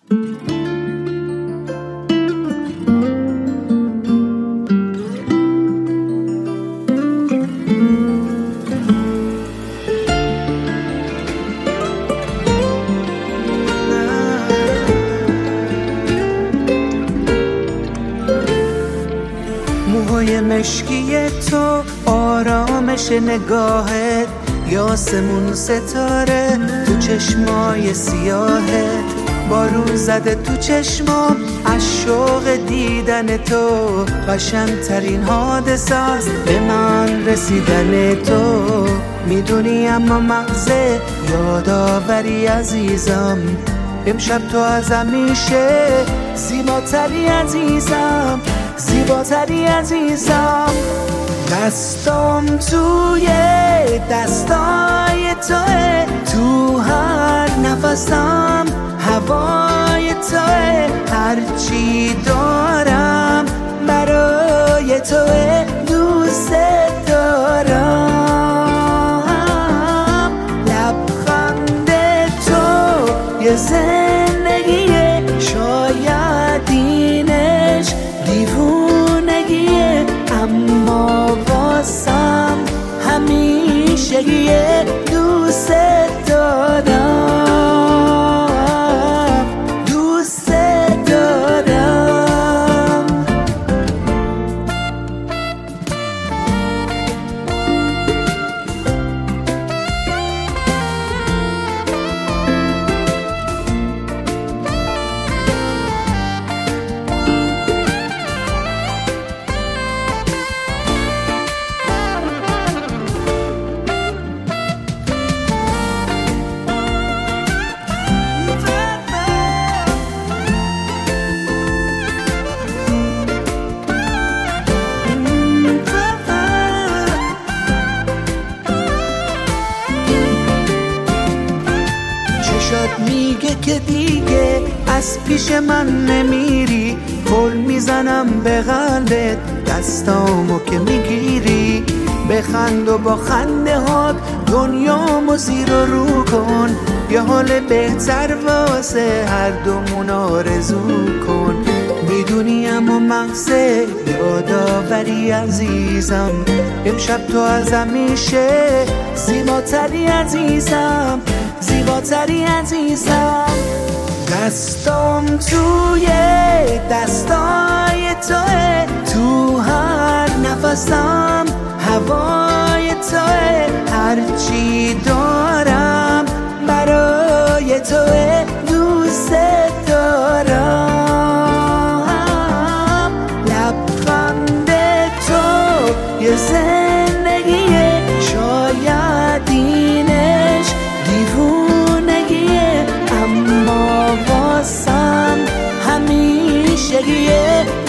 موهای مشکی تو، آرامش نگاهت، یاسمون ستاره تو چشمای سیاهت، بارون زده تو چشمام از شوق دیدن تو، قشنگترین حادثه است به من رسیدن تو. میدونی اما مغزه یادآوری عزیزم، امشب تو از همیشه زیباتری عزیزم، زیباتری عزیزم. دستام توی دستای توه، تو هر نفسم هوای توه، هرچی دارم برای توه، دوست دارم. لبخند تو یه زندگیه، شاید اینش دیوونگیه، اما واسم همیشگیه، دوست دارم، دوست دارم. میگه که دیگه از پیش من نمیری، پل میزنم به قلبت دستامو که میگیری، بخند و با خنده هات دنیامو زیر و رو کن، یه حال بهتر واسه هر دومون آرزو کن. میدونی اما مغزه یادآوری عزیزم، امشب تو از همیشه زیباتری عزیزم، زیباتری عزیزم. دستام توی دستای توه، تو هر نفسم هوای توه، هرچی دارم برای توه، دوست دارم. لبخند تو یه زندگیه، شاید اینش دیوونگیه، اما واسم همیشگیه،